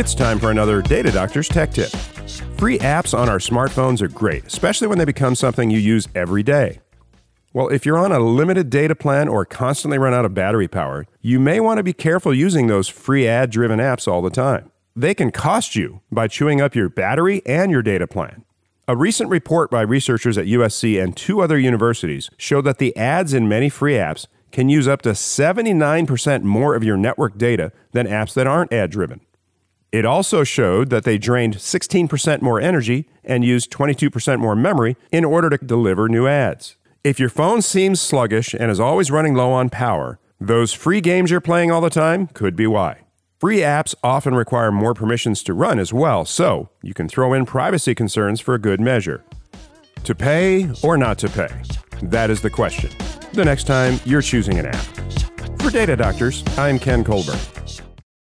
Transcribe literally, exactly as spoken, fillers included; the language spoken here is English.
It's time for another Data Doctor's Tech Tip. Free apps on our smartphones are great, especially when they become something you use every day. Well, if you're on a limited data plan or constantly run out of battery power, you may want to be careful using those free ad-driven apps all the time. They can cost you by chewing up your battery and your data plan. A recent report by researchers at U S C and two other universities showed that the ads in many free apps can use up to seventy-nine percent more of your network data than apps that aren't ad-driven. It also showed that they drained sixteen percent more energy and used twenty-two percent more memory in order to deliver new ads. If your phone seems sluggish and is always running low on power, those free games you're playing all the time could be why. Free apps often require more permissions to run as well, so you can throw in privacy concerns for a good measure. To pay or not to pay? That is the question. The next time you're choosing an app. For Data Doctors, I'm Ken Colburn.